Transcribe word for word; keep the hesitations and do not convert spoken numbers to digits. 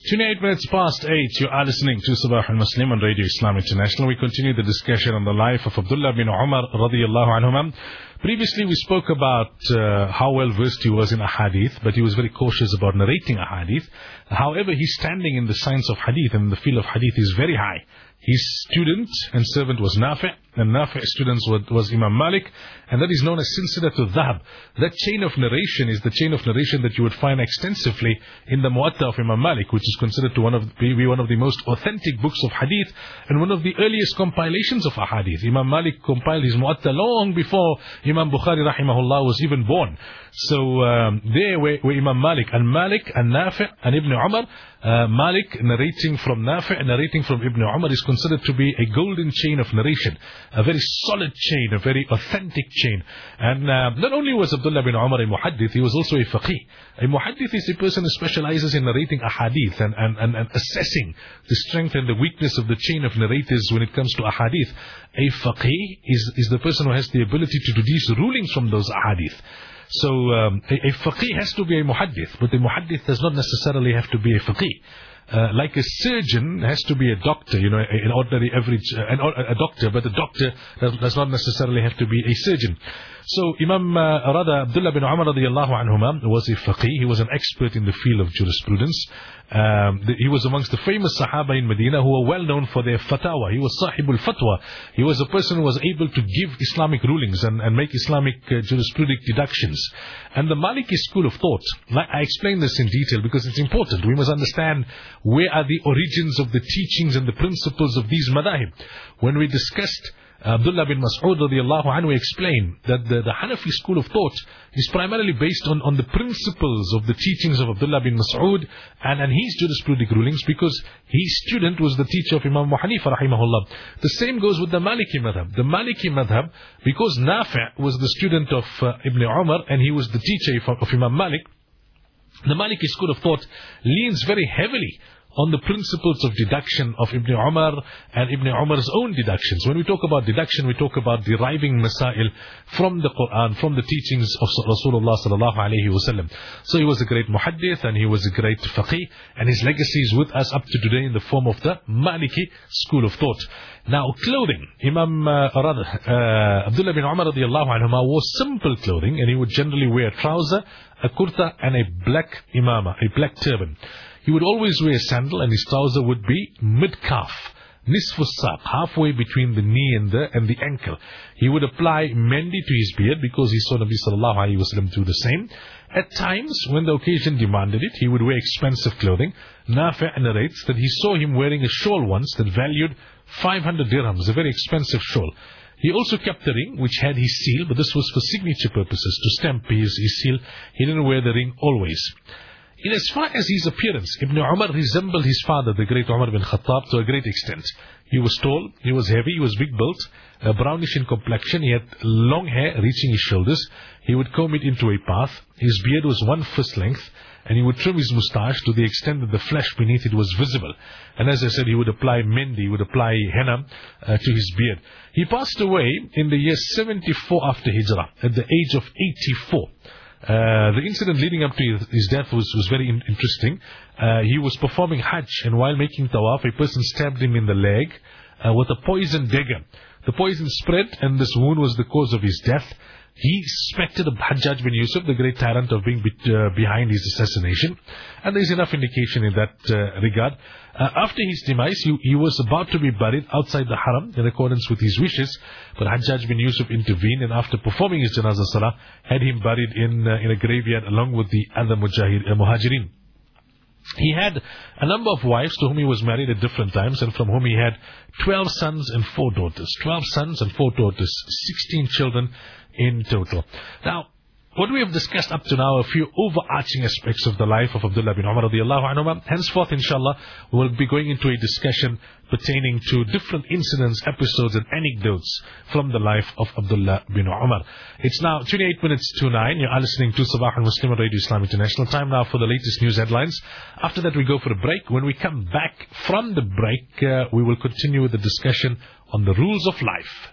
twenty-eight minutes past eight, you are listening to Sabah al-Muslim on Radio Islam International. We continue the discussion on the life of Abdullah bin Umar radiyallahu anhuma. Previously we spoke about uh, how well versed he was in ahadith, but he was very cautious about narrating ahadith. However, his standing in the science of hadith and in the field of hadith is very high. His student and servant was Nafi', and Nafi's student was, was Imam Malik, and that is known as Silsilatul Dhahab. That chain of narration is the chain of narration that you would find extensively in the Muwatta of Imam Malik, which is considered to one of, be one of the most authentic books of hadith, and one of the earliest compilations of ahadith. Imam Malik compiled his Muwatta long before Imam Bukhari rahimahullah was even born. So um, there were, were Imam Malik, and Malik, and Nafi', and Ibn Umar. Uh, Malik narrating from Nafi', narrating from Ibn Umar is considered to be a golden chain of narration, a very solid chain, a very authentic chain. And uh, not only was Abdullah bin Umar a muhaddith, he was also a faqih. A muhaddith is a person who specializes in narrating ahadith and, and, and, and assessing the strength and the weakness of the chain of narrators when it comes to ahadith. A faqih is, is the person who has the ability to deduce rulings from those ahadith. So um, a, a faqih has to be a muhaddith, but a muhaddith does not necessarily have to be a faqih. Uh, like a surgeon has to be a doctor, you know, an ordinary average, uh, an, a doctor, but a doctor does, does not necessarily have to be a surgeon. So Imam uh, Rada Abdullah bin Umar radiyallahu anhuma was a faqih. He was an expert in the field of jurisprudence. Um, the, he was amongst the famous Sahaba in Medina who were well known for their fatwa. He was Sahibul Fatwa. He was a person who was able to give Islamic rulings and, and make Islamic uh, jurisprudent deductions. And the Maliki school of thought, I explain this in detail because it's important. We must understand where are the origins of the teachings and the principles of these madahib. When we discussed Abdullah bin Mas'ud radiyallahu anhu explained that the, the Hanafi school of thought is primarily based on, on the principles of the teachings of Abdullah bin Mas'ud and, and his jurisprudent rulings, because his student was the teacher of Imam Abu Hanifa rahimahullah. The same goes with the Maliki madhab. The Maliki madhab, because Nafi' was the student of uh, Ibn Umar and he was the teacher of, of Imam Malik, the Maliki school of thought leans very heavily on the principles of deduction of Ibn Umar and Ibn Umar's own deductions. When we talk about deduction, we talk about deriving masail from the Quran, from the teachings of Rasulullah sallallahu alayhi wa sallam. So he was a great muhaddith and he was a great faqih, and his legacy is with us up to today in the form of the Maliki school of thought. Now, clothing. Imam uh, uh, Abdullah bin Umar radiyallahu anhuma wore simple clothing, and he would generally wear a trouser, a kurta, and a black imama, a black turban. He would always wear a sandal, and his trouser would be mid-calf, nisfu saq, halfway between the knee and the, and the ankle. He would apply mendi to his beard because he saw Nabi sallallahu alayhi wa sallam do the same. At times, when the occasion demanded it, he would wear expensive clothing. Nafi' narrates that he saw him wearing a shawl once that valued five hundred dirhams, a very expensive shawl. He also kept the ring, which had his seal, but this was for signature purposes, to stamp his, his seal. He didn't wear the ring always. In as far as his appearance, Ibn Umar resembled his father, the great Umar bin Khattab, to a great extent. He was tall, he was heavy, he was big built, uh, brownish in complexion, he had long hair reaching his shoulders. He would comb it into a path. His beard was one fist length, and he would trim his moustache to the extent that the flesh beneath it was visible. And as I said, he would apply mendi, he would apply henna uh, to his beard. He passed away in the year seventy-four after Hijrah, at the age of eighty-four. Uh, the incident leading up to his, his death was, was very in, interesting. Uh, he was performing Hajj, and while making tawaf, a person stabbed him in the leg uh, with a poison dagger. The poison spread, and this wound was the cause of his death. He suspected Hajjaj bin Yusuf, the great tyrant, of being be, uh, behind his assassination. And there is enough indication in that uh, regard. Uh, after his demise, he, he was about to be buried outside the haram in accordance with his wishes. But Hajjaj bin Yusuf intervened, and after performing his janazah salah, had him buried in, uh, in a graveyard along with the other mujahid, uh, muhajirin. He had a number of wives to whom he was married at different times, and from whom he had twelve sons and four daughters. Twelve sons and four daughters, sixteen children in total. Now, what we have discussed up to now, a few overarching aspects of the life of Abdullah bin Umar radiyallahu anhu. Henceforth, inshallah, we will be going into a discussion pertaining to different incidents, episodes, and anecdotes from the life of Abdullah bin Umar. It's now twenty-eight minutes to nine. You are listening to Sabah al-Muslim on Radio Islam International. Time now for the latest news headlines. After that, we go for a break. When we come back from the break, uh, we will continue with the discussion on the rules of life.